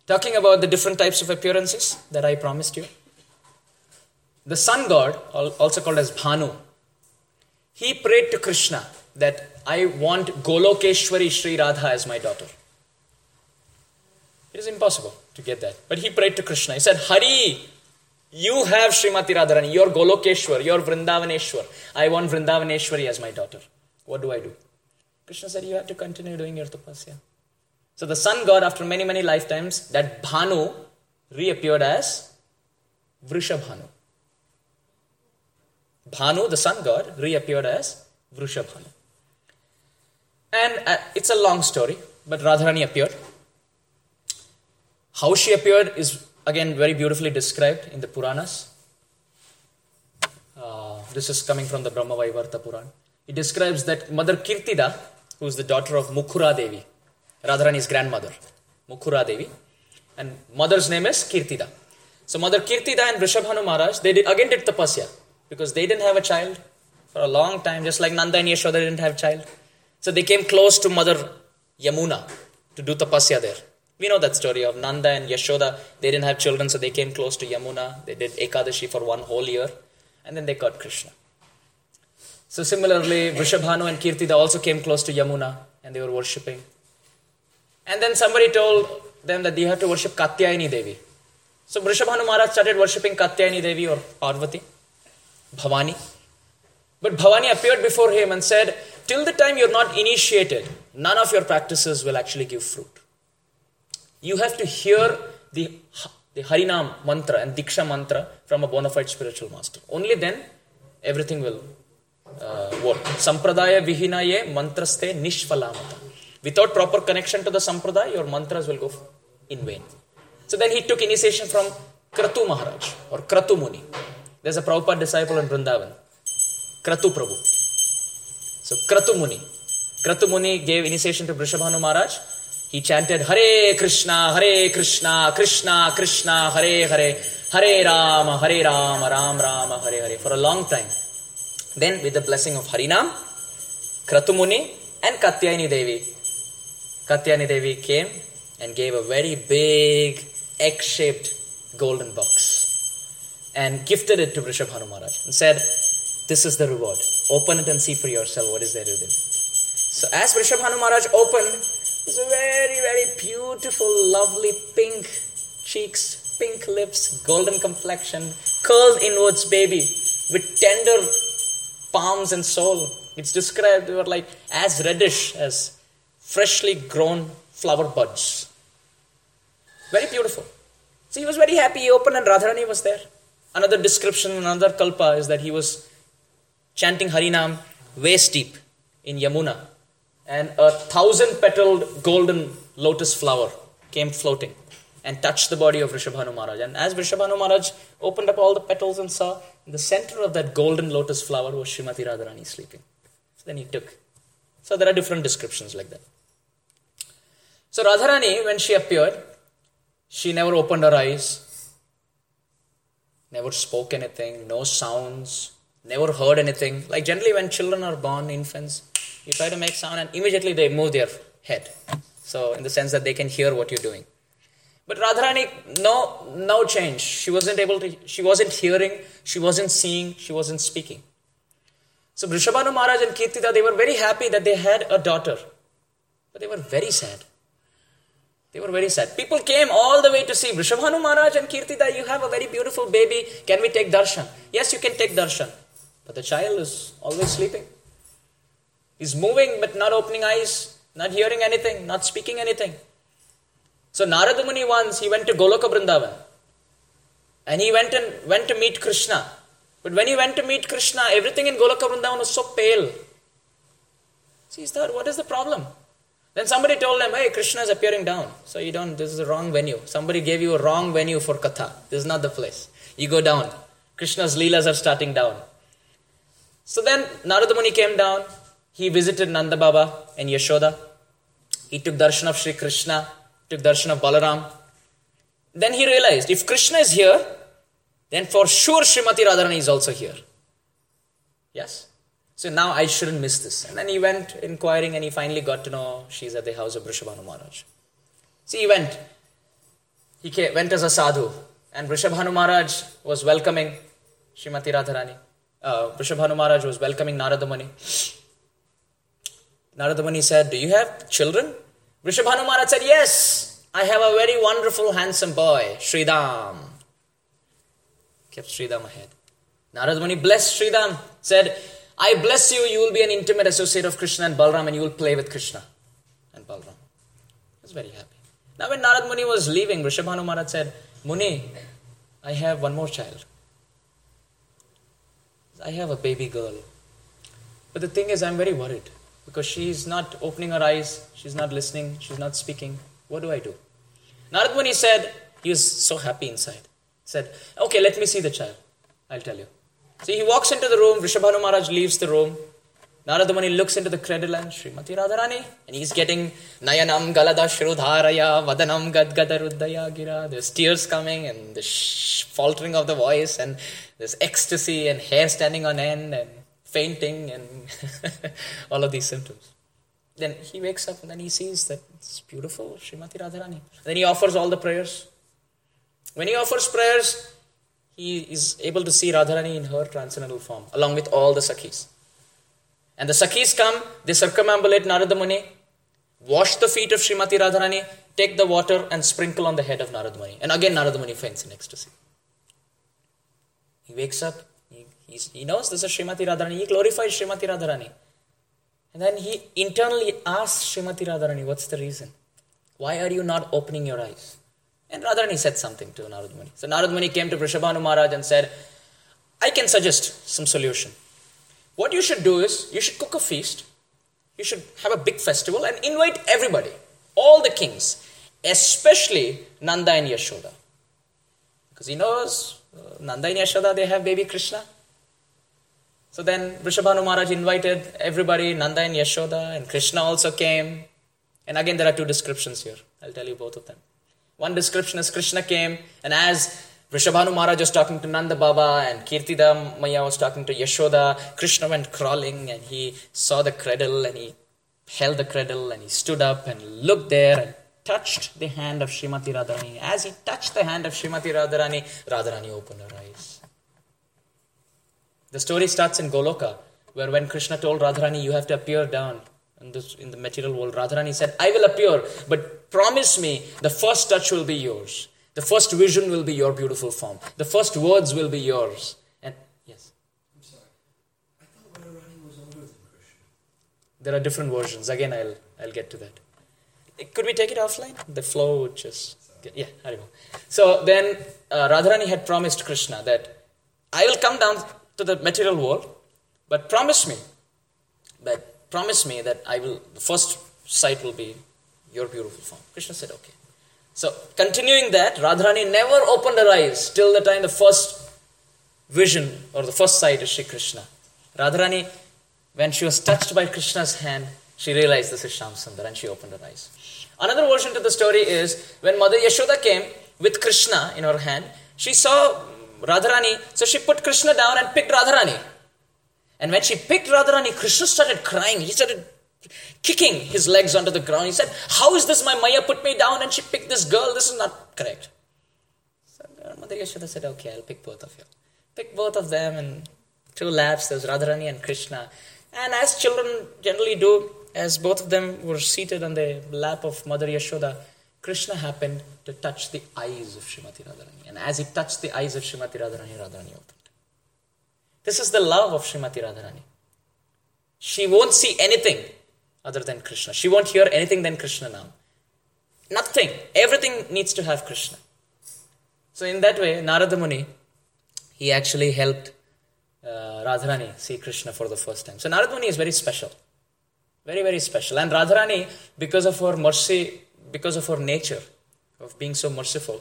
talking about the different types of appearances that I promised you. The sun god, also called as Bhanu, he prayed to Krishna that I want Golokeshwari Sri Radha as my daughter. It is impossible to get that. But he prayed to Krishna. He said, Hari, you have Srimati Radharani, you're Golokeshwar, you're Vrindavaneshwar. I want Vrindavaneshwari as my daughter. What do I do? Krishna said, you have to continue doing your tapasya. So the sun god, after many, many lifetimes, that Bhanu reappeared as Vrishabhanu. Bhanu, the sun god, reappeared as Vrishabhanu. And it's a long story, but Radharani appeared. How she appeared is again very beautifully described in the Puranas. This is coming from the Brahma Vaivarta Puran. It describes that Mother Kirtida, who is the daughter of Mukhura Devi, Radharani's grandmother, Mukhura Devi, and mother's name is Kirtida. So Mother Kirtida and Vrishabhanu Maharaj, they did tapasya because they didn't have a child for a long time, just like Nanda and Yashoda didn't have a child. So they came close to Mother Yamuna to do tapasya there. We know that story of Nanda and Yashoda. They didn't have children, so they came close to Yamuna. They did Ekadashi for one whole year, and then they got Krishna. So similarly, Vrishabhanu and Kirtida also came close to Yamuna, and they were worshipping. And then somebody told them that you have to worship Katyayani Devi. So Vrishabhanu Maharaj started worshipping Katyayani Devi or Parvati, Bhavani. But Bhavani appeared before him and said, till the time you're not initiated, none of your practices will actually give fruit. You have to hear the Harinam mantra and Diksha mantra from a bona fide spiritual master. Only then everything will work. Sampradaya vihinaye mantraste nishfalamata. Without proper connection to the sampradaya, your mantras will go in vain. So then he took initiation from Kratu Maharaj or Kratu Muni. There's a Prabhupada disciple in Vrindavan, Kratu Prabhu. So Kratu Muni gave initiation to Vrishabhanu Maharaj. He chanted Hare Krishna, Krishna Krishna, Hare Hare, Hare Rama, Ram Rama, Hare Hare for a long time. Then with the blessing of Harinam, Kratu Muni and Katyayani Devi came and gave a very big egg-shaped golden box and gifted it to Vrishabhanu Maharaj and said, this is the reward. Open it and see for yourself what is there within. So as Vrishabhanu Maharaj opened, it was a very, very beautiful, lovely pink cheeks, pink lips, golden complexion, curled inwards baby with tender palms and soul. It's described, they were like as reddish as freshly grown flower buds. Very beautiful. So he was very happy. He opened and Radharani was there. Another description, another kalpa is that he was chanting Harinam waist deep in Yamuna. And a 1,000-petaled golden lotus flower came floating and touched the body of Vrishabhanu Maharaj. And as Vrishabhanu Maharaj opened up all the petals and saw, in the center of that golden lotus flower was Srimati Radharani sleeping. So then he took. So there are different descriptions like that. So Radharani, when she appeared, she never opened her eyes, never spoke anything, no sounds, never heard anything. Like generally when children are born, infants, you try to make sound and immediately they move their head. So in the sense that they can hear what you're doing. But Radharani, no change. She wasn't hearing, she wasn't seeing, she wasn't speaking. So Vrishabhanu Maharaj and Kirtida, they were very happy that they had a daughter. But they were very sad. People came all the way to see Vrishabhanu Maharaj and Kirtida, you have a very beautiful baby. Can we take darshan? Yes, you can take darshan. But the child is always sleeping. He's moving but not opening eyes, not hearing anything, not speaking anything. So Narada Muni once, he went to Goloka Vrindavan. And he went to meet Krishna. But when he went to meet Krishna, everything in Goloka Vrindavan was so pale. So he thought, what is the problem? Then somebody told him, hey, Krishna is appearing down. So this is the wrong venue. Somebody gave you a wrong venue for Katha. This is not the place. You go down. Krishna's Leelas are starting down. So then Narada Muni came down. He visited Nanda Baba and Yashoda. He took darshan of Sri Krishna, took darshan of Balaram. Then he realized, if Krishna is here, then for sure Srimati Radharani is also here. Yes? So now I shouldn't miss this. And then he went inquiring and he finally got to know she's at the house of Vrishabhanu Maharaj. So he went. He went as a sadhu, and Vrishabhanu Maharaj was welcoming Srimati Radharani. Vrishabhanu Maharaj was welcoming Narada Muni. Narada Muni said, "Do you have children?" Vrishabhanu Maharaj said, "Yes, I have a very wonderful, handsome boy, Sridham." Kept Sridham ahead. Narada Muni blessed Sridham, said, "I bless you, you will be an intimate associate of Krishna and Balram, and you will play with Krishna and Balram." He was very happy. Now when Narada Muni was leaving, Vrishabhanu Maharaj said, "Muni, I have one more child. I have a baby girl. But the thing is, I'm very worried because she's not opening her eyes, she's not listening, she's not speaking. What do I do?" Narada Muni said, he was so happy inside. He said, "Okay, let me see the child. I'll tell you." So he walks into the room, Vrishabhanu Maharaj leaves the room. Narada Muni looks into the cradle and Srimati Radharani, and he's getting Nayanam Galada Shrudharaya Vadanam Gadgada Ruddaya Gira. There's tears coming and the faltering of the voice, and there's ecstasy and hair standing on end and fainting and all of these symptoms. Then he wakes up and then he sees that it's beautiful, Srimati Radharani. Then he offers all the prayers. When he offers prayers, he is able to see Radharani in her transcendental form, along with all the Sakhis. And the Sakhis come, they circumambulate Narada Muni, wash the feet of Srimati Radharani, take the water and sprinkle on the head of Narada Muni. And again Narada Muni faints in ecstasy. He wakes up, he knows this is Srimati Radharani, he glorifies Srimati Radharani. And then he internally asks Srimati Radharani, "What's the reason? Why are you not opening your eyes?" And Radharani said something to Narada Muni. So Narada Muni came to Vrishabhanu Maharaj and said, "I can suggest some solution. What you should do is, you should cook a feast, you should have a big festival and invite everybody, all the kings, especially Nanda and Yashoda." Because he knows Nanda and Yashoda, they have baby Krishna. So then Vrishabhanu Maharaj invited everybody, Nanda and Yashoda, and Krishna also came. And again there are two descriptions here. I'll tell you both of them. One description is Krishna came, and as Vrishabhanu Maharaj was talking to Nanda Baba and Kirtida Maya was talking to Yashoda, Krishna went crawling and he saw the cradle and he held the cradle and he stood up and looked there and touched the hand of Srimati Radharani. As he touched the hand of Srimati Radharani, Radharani opened her eyes. The story starts in Goloka, where when Krishna told Radharani, "You have to appear down in the material world," Radharani said, "I will appear, but promise me the first touch will be yours. The first vision will be your beautiful form. The first words will be yours." And yes? I'm sorry. I thought Radharani was older than Krishna. There are different versions. Again, I'll get to that. Could we take it offline? The flow would just... Yeah, Haribo. So then Radharani had promised Krishna that, "I will come down to the material world, but promise me that the first sight will be your beautiful form." Krishna said, "Okay." So continuing that, Radharani never opened her eyes till the time the first vision or the first sight is Shri Krishna. Radharani, when she was touched by Krishna's hand, she realized this is Shyam Sundar and she opened her eyes. Another version to the story is when Mother Yashoda came with Krishna in her hand, she saw Radharani, so she put Krishna down and picked Radharani. And when she picked Radharani, Krishna started crying. He started kicking his legs onto the ground. He said, "How is this? My Maya put me down and she picked this girl. This is not correct." So Mother Yashoda said, "Okay, I'll pick both of you." Picked both of them and 2 laps. There was Radharani and Krishna. And as children generally do, as both of them were seated on the lap of Mother Yashoda, Krishna happened to touch the eyes of Srimati Radharani. And as he touched the eyes of Srimati Radharani, Radharani opened. This is the love of Srimati Radharani. She won't see anything other than Krishna. She won't hear anything than Krishna now. Nothing. Everything needs to have Krishna. So in that way, Narada Muni, he actually helped Radharani see Krishna for the first time. So Narada Muni is very special. Very, very special. And Radharani, because of her mercy, because of her nature of being so merciful,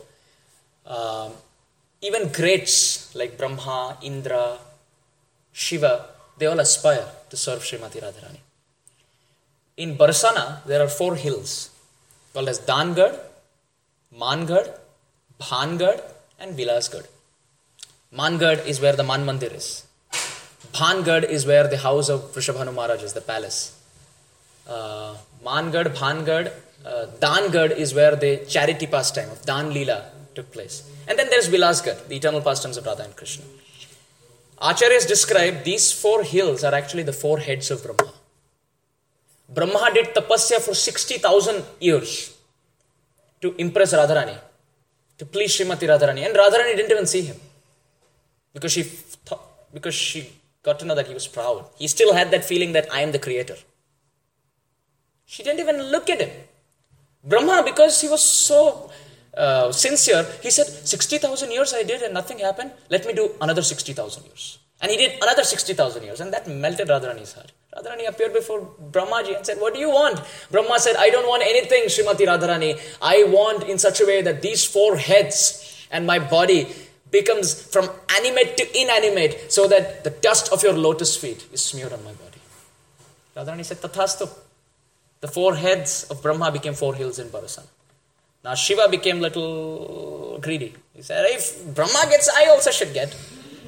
even greats like Brahma, Indra, Shiva, they all aspire to serve Srimati Radharani. In Barsana, there are 4 hills called as Dangad, Mangad, Bhangad and Vilasgad. Mangad is where the Man Mandir is. Bhangad is where the house of Vrishabhanu Maharaj is, the palace. Mangad, Bhangad, Dangad is where the charity pastime of Dan Leela took place. And then there's Vilasgad, the eternal pastimes of Radha and Krishna. Acharyas describe these 4 hills are actually the 4 heads of Brahma. Brahma did tapasya for 60,000 years to impress Radharani, to please Srimati Radharani. And Radharani didn't even see him because she got to know that he was proud. He still had that feeling that I am the creator. She didn't even look at him. Brahma, because he was so sincere, he said, 60,000 years I did and nothing happened. Let me do another 60,000 years. And he did another 60,000 years. And that melted Radharani's heart. Radharani appeared before Brahmaji and said, what do you want? Brahma said, I don't want anything, Srimati Radharani. I want in such a way that these 4 heads and my body becomes from animate to inanimate so that the dust of your lotus feet is smeared on my body. Radharani said, Tathastu. The 4 heads of Brahma became 4 hills in Parasana. Now Shiva became little greedy. He said, if Brahma gets, I also should get.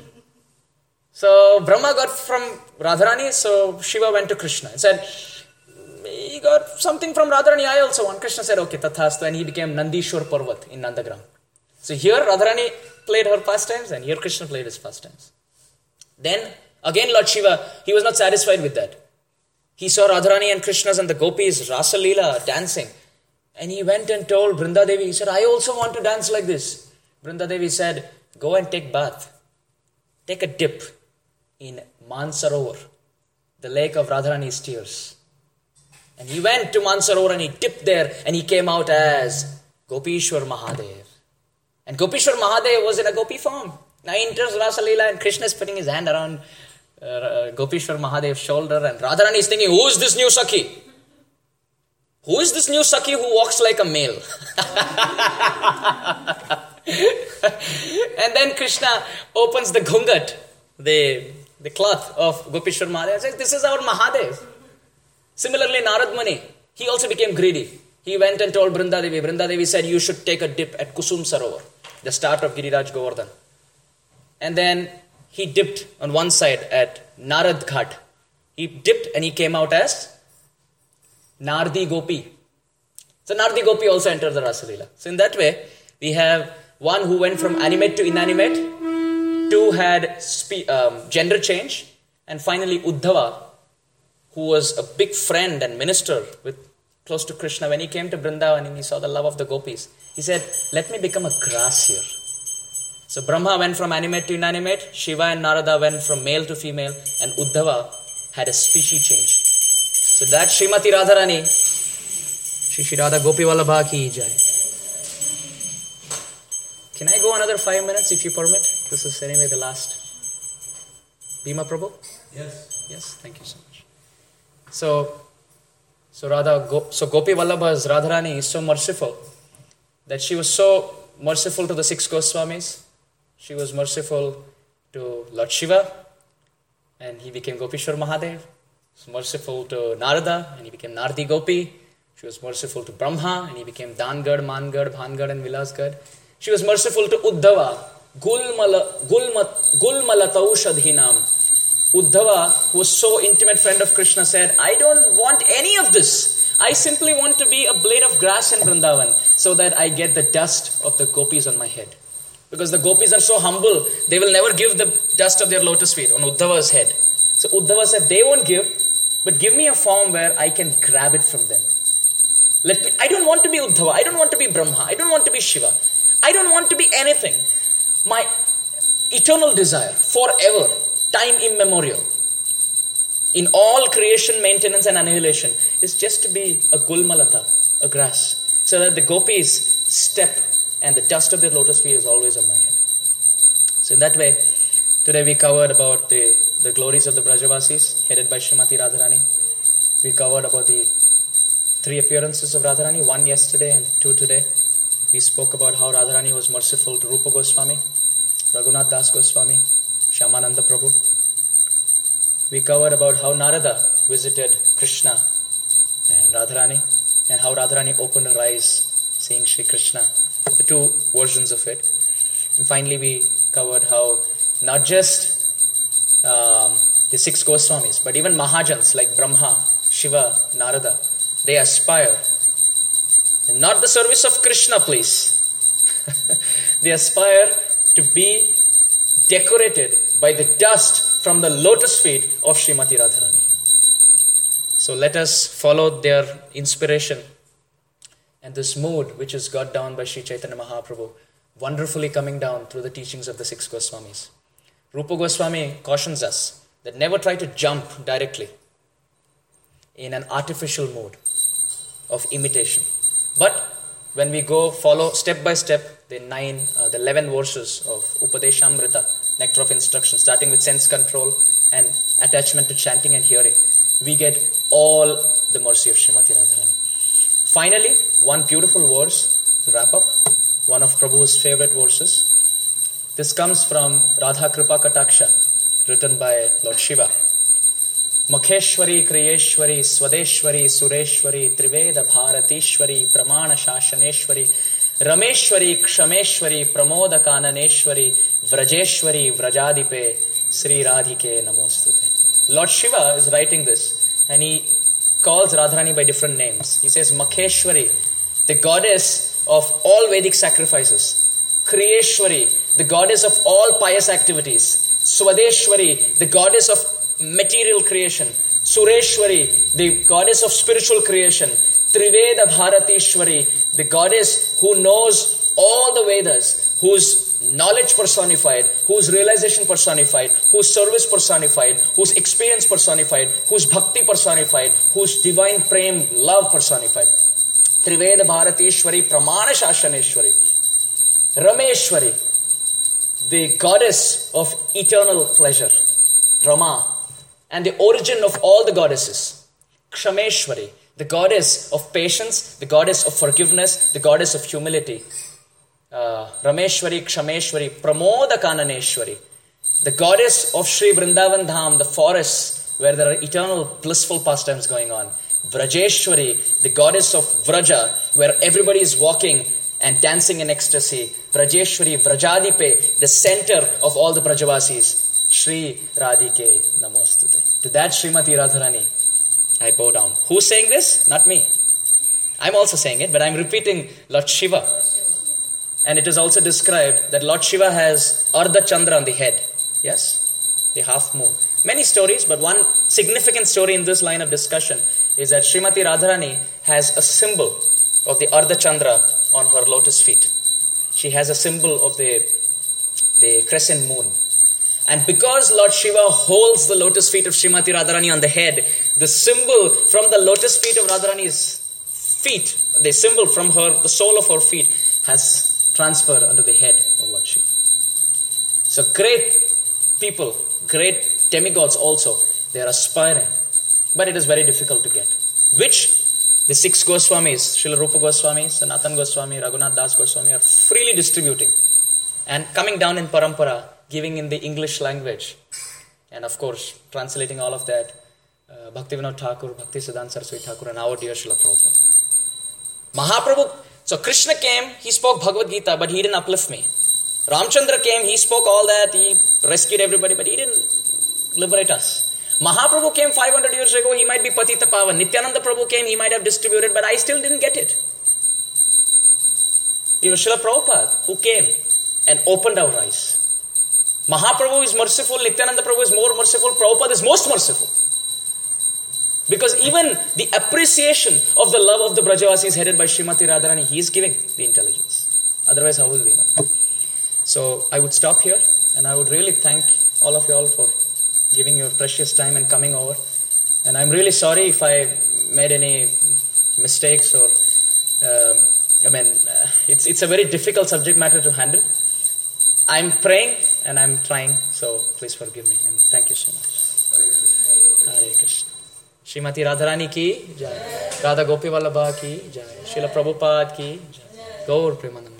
So Brahma got from Radharani, so Shiva went to Krishna and said, he got something from Radharani, I also want. Krishna said, okay, Tathastu, and he became Nandishwar Parvat in Nandagram. So here Radharani played her pastimes and here Krishna played his pastimes. Then again Lord Shiva, he was not satisfied with that. He saw Radharani and Krishna's and the gopis, Rasa Leela, dancing. And he went and told Brinda Devi, he said, I also want to dance like this. Brinda Devi said, go and take bath. Take a dip in Mansarovar, the lake of Radharani's tears. And he went to Mansarovar and he dipped there and he came out as Gopishwar Mahadev. And Gopishwar Mahadev was in a gopi form. Now he enters Rasa Leela and Krishna is putting his hand around Gopishwar Mahadev's shoulder and Radharani is thinking, who is this new Sakhi? Who is this new Sakhi who walks like a male? And then Krishna opens the ghungat, the cloth of Gopishwar Mahadev and says, this is our Mahadev. Similarly, Narad Muni, he also became greedy. He went and told Brinda Devi. Brinda Devi said, you should take a dip at Kusum Sarovar, the start of Giriraj Govardhan. And then he dipped on one side at Narad Ghat. He dipped and he came out as Nardi Gopi. So Nardi Gopi also entered the Rasa Leela. So in that way, we have one who went from animate to inanimate, 2 had gender change, and finally Uddhava, who was a big friend and minister close to Krishna. When he came to Vrindavan and he saw the love of the gopis, he said, let me become a grass here. So Brahma went from animate to inanimate, Shiva and Narada went from male to female, and Uddhava had a species change. So that Srimati Radharani, Shri Radha Gopi Vallabha ki jai. Can I go another 5 minutes if you permit? This is anyway the last. Bhima Prabhu? Yes. Yes, thank you so much. So Gopi Vallabha's Radharani is so merciful that she was so merciful to the 6 Goswamis. She was merciful to Lord Shiva and he became Gopishwar Mahadev. She was merciful to Narada and he became Nardi Gopi. She was merciful to Brahma and he became Dangad, Mangad, Bhangad and Vilasgad. She was merciful to Uddhava, Gulmalataushadhinam. Uddhava, who was so intimate friend of Krishna, said, I don't want any of this. I simply want to be a blade of grass in Vrindavan so that I get the dust of the gopis on my head. Because the gopis are so humble, they will never give the dust of their lotus feet on Uddhava's head. So Uddhava said, they won't give, but give me a form where I can grab it from them. I don't want to be Uddhava, I don't want to be Brahma, I don't want to be Shiva. I don't want to be anything. My eternal desire, forever, time immemorial, in all creation, maintenance and annihilation, is just to be a gulmalata, a grass, so that the gopis step and the dust of their lotus feet is always on my head. So in that way, today we covered about the glories of the Brajavasis, headed by Srimati Radharani. We covered about the 3 appearances of Radharani, 1 yesterday and 2 today. We spoke about how Radharani was merciful to Rupa Goswami, Raghunath Das Goswami, Shyamananda Prabhu. We covered about how Narada visited Krishna and Radharani, and how Radharani opened her eyes seeing Shri Krishna, the 2 versions of it. And finally we covered how not just the 6 Goswamis, but even Mahajans like Brahma, Shiva, Narada, they aspire Not the service of Krishna, please. They aspire to be decorated by the dust from the lotus feet of Srimati Radharani. So let us follow their inspiration and this mood which is got down by Sri Chaitanya Mahaprabhu, wonderfully coming down through the teachings of the 6 Goswamis. Rupa Goswami cautions us that never try to jump directly in an artificial mode of imitation. But when we go follow step by step the 11 verses of Upadeshamrita, nectar of instruction, starting with sense control and attachment to chanting and hearing, we get all the mercy of Srimati Radharani. Finally, one beautiful verse to wrap up, one of Prabhu's favorite verses. This comes from Radha Kripa Kataksha, written by Lord Shiva. Makheshwari, Kriyeshwari, Swadeshwari, Sureshwari, Triveda, Bharatishwari, Pramana Shashaneshwari, Rameshwari, Kshameshwari, Pramoda Kananeshwari, Vrajeshwari, Vrajadipe, Sri Radhike Namostute. Lord Shiva is writing this and he calls Radharani by different names. He says Makheshwari, the goddess of all Vedic sacrifices. Kriyeshwari, the goddess of all pious activities. Swadeshwari, the goddess of material creation. Sureshwari, the goddess of spiritual creation. Triveda Bharatishwari, the goddess who knows all the Vedas, whose knowledge personified, whose realization personified, whose service personified, whose experience personified, whose bhakti personified, whose divine prem, love personified. Triveda Bharatishwari, Pramana Shashaneshwari. Rameshwari, the goddess of eternal pleasure. Rama, and the origin of all the goddesses. Kshameshwari, the goddess of patience, the goddess of forgiveness, the goddess of humility. Rameshwari, Kshameshwari, Pramoda Kananeshwari, the goddess of Sri Vrindavan Dham, the forest where there are eternal blissful pastimes going on. Vrajeshwari, the goddess of Vraja, where everybody is walking and dancing in ecstasy. Vrajeshwari, Vrajadipe, the center of all the Brajavasis. Sri Radhike Namostute. To that Srimati Radharani, I bow down. Who's saying this? Not me. I'm also saying it, but I'm repeating Lord Shiva. And it is also described that Lord Shiva has Ardha Chandra on the head. Yes? The half moon. Many stories, but one significant story in this line of discussion is that Srimati Radharani has a symbol of the Ardha Chandra on her lotus feet. She has a symbol of the crescent moon. And because Lord Shiva holds the lotus feet of Srimati Radharani on the head, the symbol from the lotus feet of Radharani's feet, the symbol from her, the sole of her feet, has transferred onto the head of Lord Shiva. So great people, great demigods also, they are aspiring. But it is very difficult to get. Which the 6 Goswamis, Srila Rupa Goswami, Sanatana Goswami, Raghunath Das Goswami are freely distributing. And coming down in parampara, giving in the English language. And of course, translating all of that, Bhaktivinoda Thakur, Bhakti Siddhanta Saraswati Thakur, and our dear Srila Prabhupada. Mahaprabhu, so Krishna came, he spoke Bhagavad Gita, but he didn't uplift me. Ramchandra came, he spoke all that, he rescued everybody, but he didn't liberate us. Mahaprabhu came 500 years ago, he might be Patita Pavan. Nityananda Prabhu came, he might have distributed, but I still didn't get it. It was Srila Prabhupada who came and opened our eyes. Mahaprabhu is merciful, Nityananda Prabhu is more merciful, Prabhupada is most merciful. Because even the appreciation of the love of the Brajavasis headed by Srimati Radharani, he is giving the intelligence. Otherwise, how will we know? So, I would stop here and I would really thank all of you all for giving your precious time and coming over. And I'm really sorry if I made any mistakes or, it's a very difficult subject matter to handle. I'm praying and I'm trying, so please forgive me and thank you so much. Hare Krishna. Srimati Radharani ki jai. Radha Gopi Vallabha ki jai. Srila Prabhupada ki jai. Gaur Premanand.